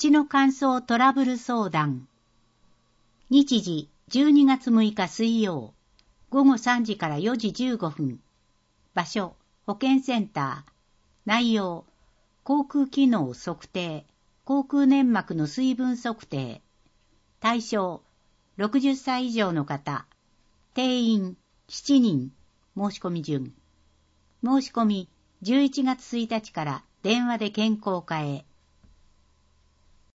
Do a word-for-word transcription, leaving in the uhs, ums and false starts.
口の乾燥トラブル相談。日時じゅうにがつむいか水曜、ごごさんじからよじじゅうごふん。場所、保健センター。内容、口腔機能測定、口腔粘膜の水分測定。対象、ろくじゅっさい以上の方。定員、しちにん。申し込み順。申し込み、じゅういちがつついたちから電話で健康課へ。